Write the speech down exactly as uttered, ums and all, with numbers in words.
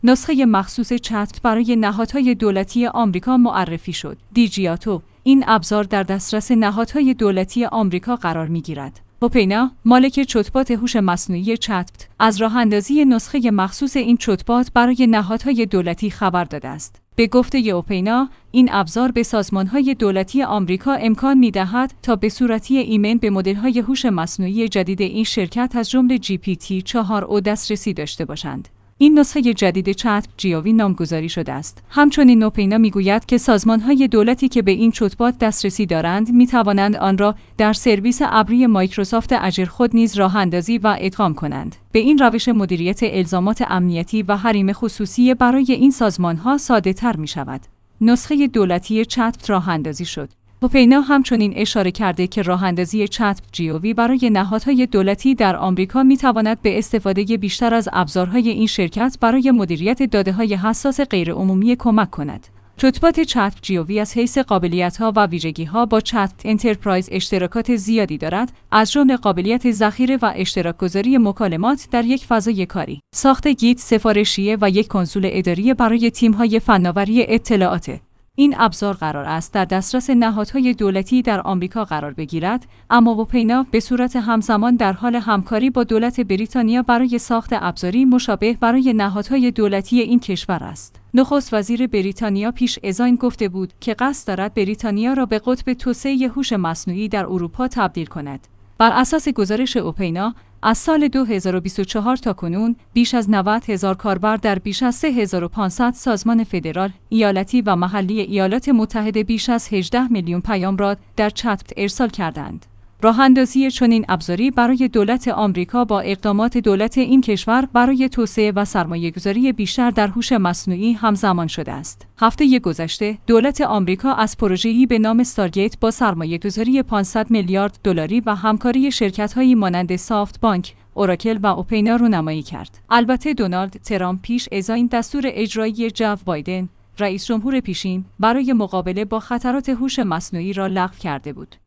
نسخه مخصوص چتر برای نهادهای دولتی آمریکا معرفی شد. دیجیاتو، این ابزار در دسترس نهادهای دولتی آمریکا قرار می‌گیرد. اوپینا، مالک چت‌بات هوش مصنوعی چتر، از راه‌اندازی نسخه مخصوص این چت‌بات برای نهادهای دولتی خبر داده است. به گفته اوپینا، این ابزار به سازمان‌های دولتی آمریکا امکان می‌دهد تا به صورتی ایمن به مدل‌های هوش مصنوعی جدید این شرکت از جمله جی پی تی چهار او دسترسی داشته باشند. این نسخه جدید چتر جی او وی نامگذاری شده است. همچنین اوپینا میگوید که سازمان‌های دولتی که به این چت‌بات دسترسی دارند می‌توانند آن را در سرویس ابری مایکروسافت اژور خود نیز راه‌اندازی و ادغام کنند. به این روش مدیریت الزامات امنیتی و حریم خصوصی برای این سازمان‌ها ساده‌تر می‌شود. نسخه دولتی چتر راه‌اندازی شد. اوپینا همچنین اشاره کرده که راه‌اندازی چتر جی او وی برای نهادهای دولتی در آمریکا می‌تواند به استفاده بیشتر از ابزارهای این شرکت برای مدیریت داده‌های حساس غیرعمومی کمک کند. چت‌بات چتر جی او وی از حیث قابلیت‌ها و ویژگی‌ها با چتر انترپرایز اشتراکات زیادی دارد، از جمله قابلیت ذخیره و اشتراک‌گذاری مکالمات در یک فضای کاری، ساخت گیت سفارشیه و یک کنسول اداری برای تیم‌های فناوری اطلاعات. این ابزار قرار است در دسترس نهادهای دولتی در آمریکا قرار بگیرد، اما اوپینا به صورت همزمان در حال همکاری با دولت بریتانیا برای ساخت ابزاری مشابه برای نهادهای دولتی این کشور است. نخست وزیر بریتانیا پیش از آن گفته بود که قصد دارد بریتانیا را به قطب توسعه هوش مصنوعی در اروپا تبدیل کند. بر اساس گزارش اوپینا، از سال دو هزار و بیست و چهار تا کنون بیش از نود هزار کاربر در بیش از سه هزار و پانصد سازمان فدرال، ایالتی و محلی ایالات متحده بیش از هجده میلیون پیام را در چتر ارسال کردند. راه‌اندازی چنین ابزاری برای دولت آمریکا با اقدامات دولت این کشور برای توسعه و سرمایه‌گذاری بیشتر در هوش مصنوعی همزمان شده است. هفته گذشته، دولت آمریکا از پروژه‌ای به نام استارگیت با سرمایه‌گذاری پانصد میلیارد دلاری و همکاری شرکت‌هایی مانند سافت بانک، اوراکل و اوپینا رونمایی کرد. البته دونالد ترامپ پیش از این دستور اجرایی جو بایدن، رئیس جمهور پیشین، برای مقابله با خطرات هوش مصنوعی را لغو کرده بود.